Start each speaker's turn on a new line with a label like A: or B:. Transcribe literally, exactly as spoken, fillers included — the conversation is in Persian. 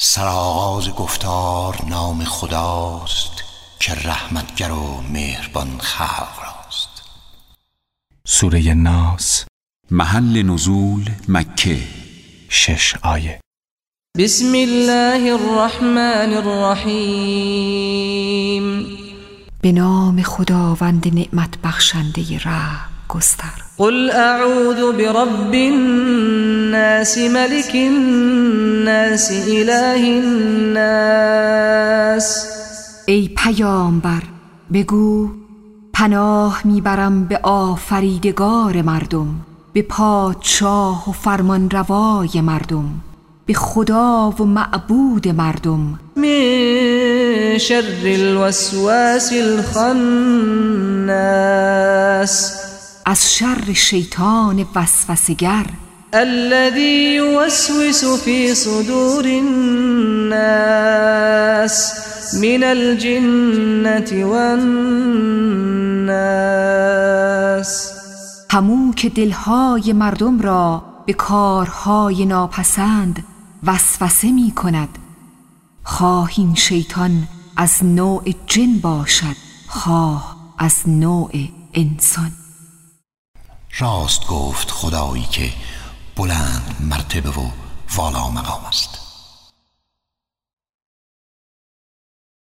A: سرآغاز گفتار نام خداست که رحمتگر و مهربان خلق راست.
B: سوره ناس.
C: محل نزول مکه.
B: شش آیه.
D: بسم الله الرحمن الرحیم.
E: به نام خداوند نعمت بخشنده رحم گستر.
D: قل اعوذ برب الناس ملك الناس اله الناس.
E: ای پیامبر بگو پناه میبرم به آفریدگار مردم، به پادشاه و فرمانروای مردم، به خدا و معبود مردم.
D: من شر الوسواس الخناس.
E: از شر شیطان وسوسه‌گر.
D: الذي يوسوس في صدور الناس من الجنة والناس.
E: همون که دلهای مردم را به کارهای ناپسند وسوسه می کند، خواه این شیطان از نوع جن باشد خواه از نوع انسان.
A: راست گفت خدایی که بلند مرتبه و والا مقام است.